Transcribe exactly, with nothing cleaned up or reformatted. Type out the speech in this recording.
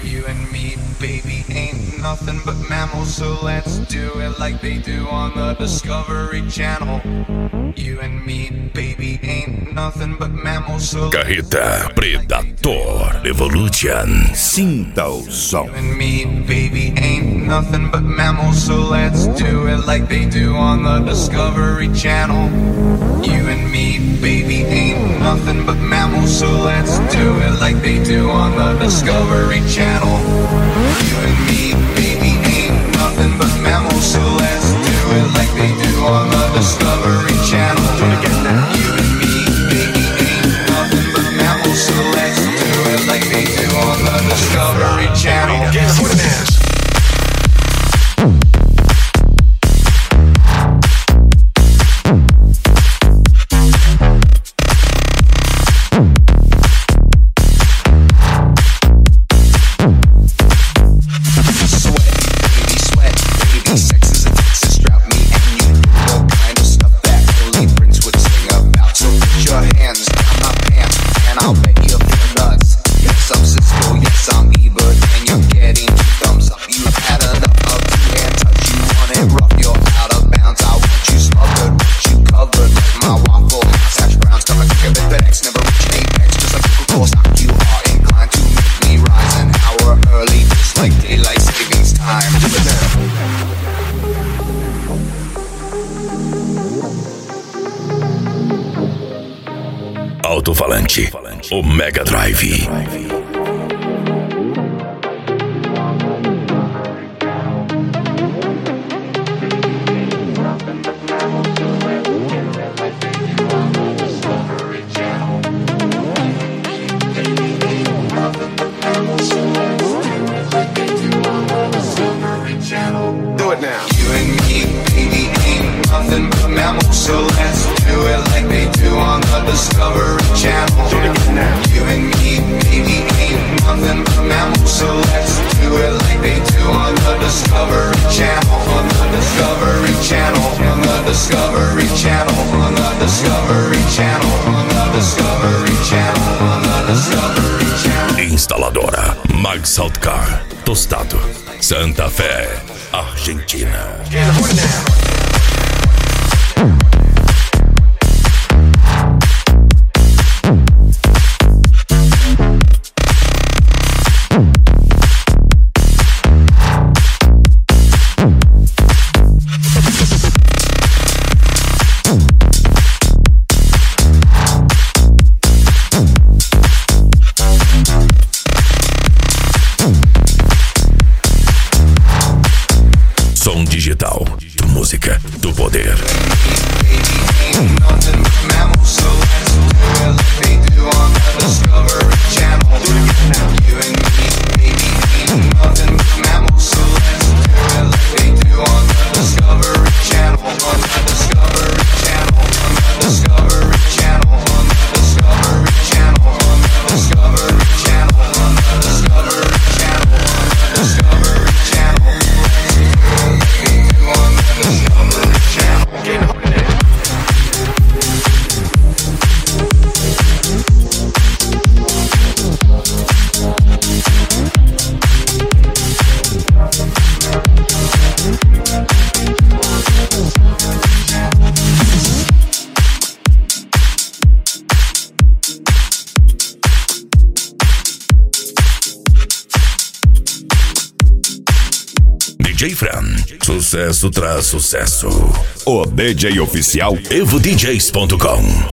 You and me, baby, ain't nothing but mammals, so let's do it like they do on the Discovery Channel. You and me, baby, ain't nothing but mammals, so Carreta Predator Evolution. Sinta o som. You and me, baby, ain't nothing but mammals, so let's do it like they do on the Discovery Channel. You and me, baby, ain't nothing but mammals, so let's do it like they do on the Discovery Channel. You and me, baby, ain't nothing but mammals, so let's do it like they do on the Discovery Channel. You and me, baby, ain't nothing but mammals, so let's do it like they do on the Discovery Channel. Guess what it is? Alto-falante, o Mega Drive. Do it now. You and me, baby, ain't nothing but mammals, so let's do it like they do on the Discovery Channel. You and me, baby, ain't nothing but mammals, so let's do it like they do on the Discovery Channel. On the Discovery Channel. On the Discovery Channel. On the Discovery Channel. On the Discovery Channel. On the Discovery Channel. Instaladora Mag Saltcar, Tostado, Santa Fé, Argentina. Som digital, do música, do poder. D J Fran, sucesso tras sucesso. O D J oficial evo d js ponto com.